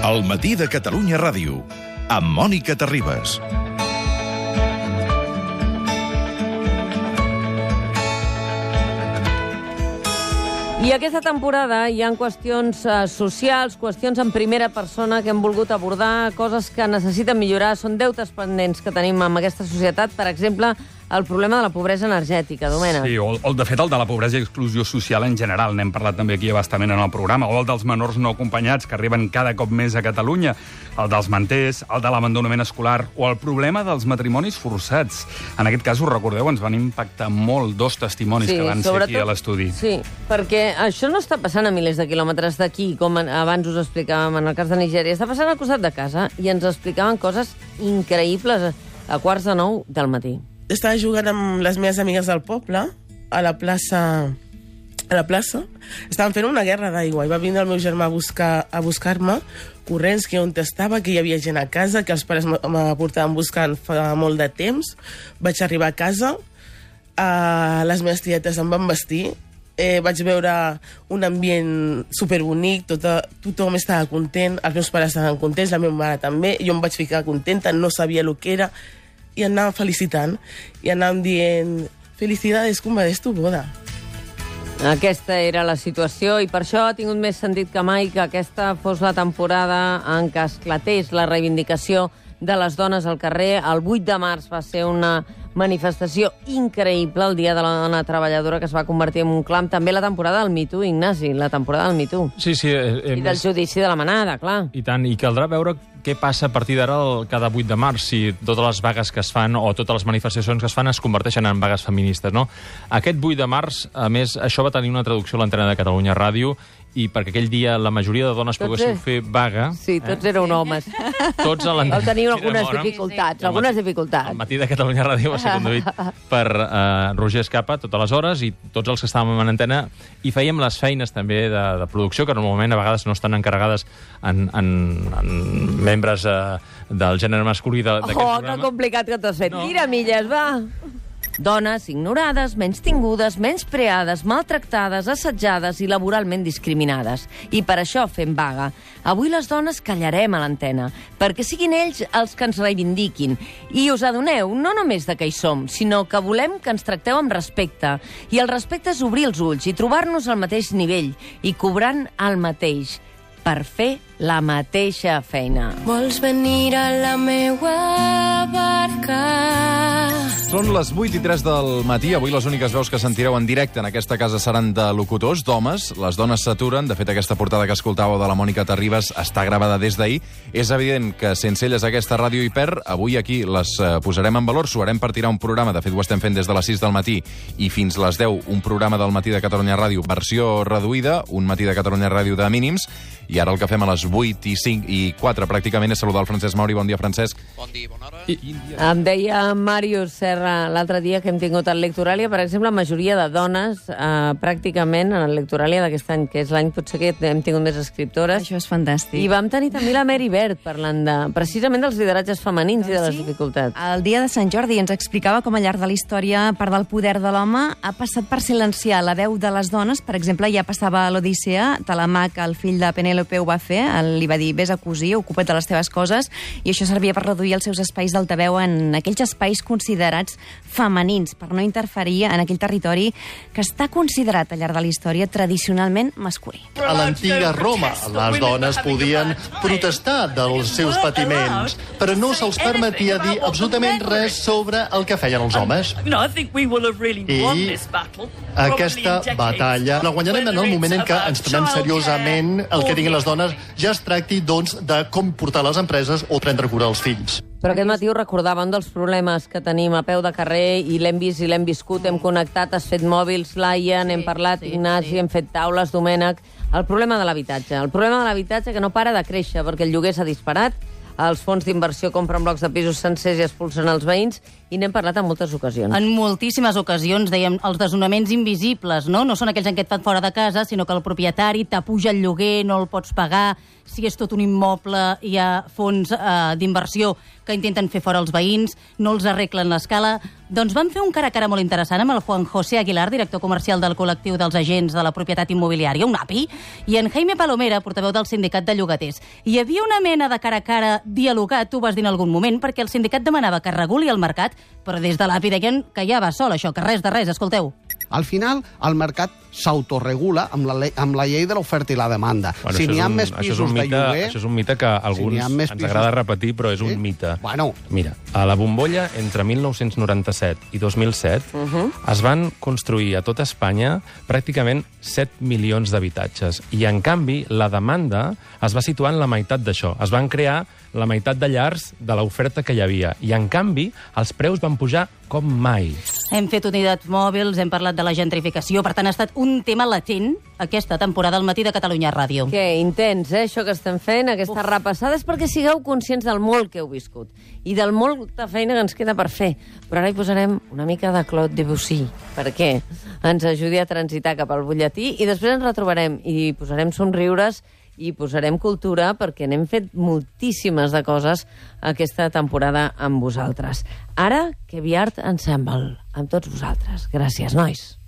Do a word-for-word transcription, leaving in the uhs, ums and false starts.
El matí de Catalunya Ràdio, amb Mònica Terribas. I aquesta temporada hi ha qüestions uh, socials, qüestions en primera persona que hem volgut abordar, coses que necessiten millorar, són deutes pendents que tenim amb aquesta societat, per exemple, el problema de la pobresa energètica, Domènec. Sí, o, o de fet el de la pobresa i exclusió social en general, n'hem parlat també aquí abastament en el programa, o el dels menors no acompanyats, que arriben cada cop més a Catalunya, el dels manters, el de l'abandonament escolar, o el problema dels matrimonis forçats. En aquest cas, us recordeu, ens van impactar molt dos testimonis sí, que van ser aquí a l'estudi. Sí, perquè això no està passant a milers de quilòmetres d'aquí, com abans us explicàvem en el cas de Nigèria, està passant al costat de casa i ens explicaven coses increïbles a quarts de nou del matí. Estava jugant amb les meves amigues del poble, a la plaça... A la plaça. Estaven fent una guerra d'aigua i va vindre el meu germà a buscar a buscar-me, corrents, que on estava, que hi havia gent a casa, que els pares me portaven buscant fa molt de temps. Vaig arribar a casa, uh, les meves tietes em van vestir, eh, vaig veure un ambient superbonic, tota, tothom estava content, els meus pares estaven contents, la meva mare també, jo em vaig ficar contenta, no sabia el que era, i anàvem felicitant, i anàvem dient felicidades, convedés tu boda. Aquesta era la situació i per això ha tingut més sentit que mai que aquesta fos la temporada en què esclatés la reivindicació de les dones al carrer. El vuit de març va ser una manifestació increïble, el Dia de la Dona Treballadora, que es va convertir en un clam. També la temporada del Me Too, Ignasi, la temporada del Me Too. Sí, sí. Eh, I del judici de la manada, clar. I tant, i caldrà veure què passa a partir d'ara cada vuit de març, si totes les vagues que es fan o totes les manifestacions que es fan es converteixen en vagues feministes, no? Aquest vuit de març, a més, això va tenir una traducció a l'antena de Catalunya Ràdio, i perquè aquell dia la majoria de dones poguessin fer vaga... Sí, tots eh? éreu homes. Tots a l'antena... Vau tenir algunes dificultats, algunes dificultats. El matí de Catalunya Ràdio va ser conduït per uh, Roger Escapa totes les hores i tots els que estàvem en antena, i fèiem les feines també de, de producció, que normalment a vegades no estan encarregades en, en, en membres uh, del gènere masculí d'aquest oh, programa. Oh, que complicat que t'has fet. No. Tira milles, va! Dones ignorades, menystingudes, menyspreades, maltractades, assetjades i laboralment discriminades. I per això fem vaga. Avui les dones callarem a l'antena, perquè siguin ells els que ens reivindiquin. I us adoneu, no només de què hi som, sinó que volem que ens tracteu amb respecte. I el respecte és obrir els ulls i trobar-nos al mateix nivell, i cobrant el mateix, per fer la mateixa feina. Vols venir a la meua barca? Són les vuit i tres del matí. Avui les úniques veus que sentireu en directe en aquesta casa seran de locutors, d'homes. Les dones s'aturen. De fet, aquesta portada que escoltàveu de la Mònica Terribas està gravada des d'ahir. És evident que sense elles aquesta ràdio hi perd. Avui aquí les eh, posarem en valor. Suarem per tirar un programa. De fet, ho estem fent des de les sis del matí i fins les deu, un programa del matí de Catalunya Ràdio, versió reduïda, un matí de Catalunya Ràdio de mínims. I ara el que fem a les vuit i cinc i quatre pràcticament és saludar el Francesc Mauri. Bon dia, Francesc. Bon dia, bona hora. I, em deia Màrius Serra l'altre dia que hem tingut el Lectoràlia, per exemple, la majoria de dones, eh, pràcticament, en el Lectoràlia d'aquest any, que és l'any potser que hem tingut més escriptores. Això és fantàstic. I vam tenir també la Mary Bird parlant de, precisament dels lideratges femenins doncs i de les sí? dificultats. El dia de Sant Jordi ens explicava com al llarg de la història part del poder de l'home ha passat per silenciar la veu de les dones. Per exemple, ja passava a l'Odissea, Telemac, el fill de Penèlope, ho va fer, li va dir, vés a cosir, ocupa't de les teves coses, i això servia per reduir els seus espais d'altaveu en aquells espais considerats femenins, per no interferir en aquell territori que està considerat al llarg de la història tradicionalment masculí. A l'antiga Roma, les dones podien protestar dels seus patiments, però no se'ls permetia dir absolutament res sobre el que feien els homes. I aquesta batalla la guanyarem en el moment en què ens prenem seriosament el que diguin les dones, ja es tracti, doncs, de com portar les empreses o prendre cura dels fills. Però aquest matí ho recordava, un dels problemes que tenim a peu de carrer, i l'hem vist i l'hem viscut, hem connectat, has fet mòbils, Laia, n'hem sí, parlat, sí, Ignasi, sí. hem fet taules, Domènec, el problema de l'habitatge. El problema de l'habitatge que no para de créixer, perquè el lloguer s'ha disparat, els fons d'inversió compren blocs de pisos sencers i expulsen els veïns, i n'hem parlat en moltes ocasions. En moltíssimes ocasions, dèiem, els desnonaments invisibles, no? No són aquells en què et fan fora de casa, sinó que el propietari t'apuja el lloguer, no el pots pagar, si és tot un immoble hi ha fons eh, d'inversió que intenten fer fora els veïns, no els arreglen l'escala. Doncs van fer un cara a cara molt interessant amb el Juan José Aguilar, director comercial del col·lectiu dels agents de la propietat immobiliària, un A P I, i en Jaime Palomera, portaveu del sindicat de llogaters. Hi havia una mena de cara a cara dialogat, tu vas dir en algun moment, perquè el sindicat demanava que reguli el mercat, però des de l'A P I deien que ja va sol, això, que res de res, escolteu. Al final, el mercat s'autoregula amb, la amb la llei de l'oferta i la demanda. Bueno, si n'hi ha un, més pisos mite, de lloguer... Això és un mite que a alguns si ens pisos... agrada repetir, però és sí? un mite. Bueno. Mira, a la bombolla, entre mil nou-cents noranta-set i dos mil set, uh -huh. es van construir a tota Espanya pràcticament set milions d'habitatges. I, en canvi, la demanda es va situar en la meitat d'això. Es van crear la meitat de llars de l'oferta que hi havia. I, en canvi, els preus van pujar com mai. Hem fet unitats mòbils, hem parlat de la gentrificació, per tant ha estat un tema latent aquesta temporada al Matí de Catalunya Ràdio. Que intens, eh, això que estem fent, aquesta Uf. repassada, és perquè sigueu conscients del molt que heu viscut i del molta feina que ens queda per fer. Però ara hi posarem una mica de Claude Debussy, perquè ens ajudi a transitar cap al butlletí i després ens retrobarem i posarem somriures i posarem cultura perquè n'hem fet moltíssimes de coses aquesta temporada amb vosaltres. Ara, Heavy Art Ensemble, amb tots vosaltres. Gràcies, nois.